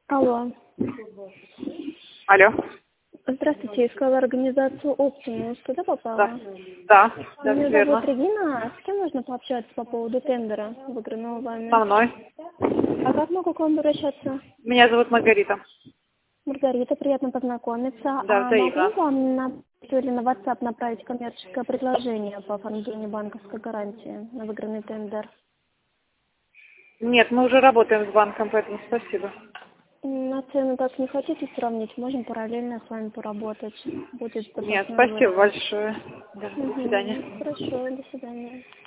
Алло. Алло. Здравствуйте, искала организацию Optimus. Куда попала? Да, да, Меня верно. зовут Регина. А с кем нужно пообщаться по поводу тендера, выигранного вами? Со мной. А как могу к вам обращаться? Меня зовут Маргарита. Маргарита, приятно познакомиться. Да, А могу взаимно. вам или на WhatsApp направить коммерческое предложение по оформлению банковской гарантии на выигранный тендер? Нет, мы уже работаем с банком, поэтому спасибо. На цену так не хотите сравнить? Можем параллельно с вами поработать. Будет Нет, запасной спасибо вариант. большое. Да, до свидания. Хорошо, до свидания.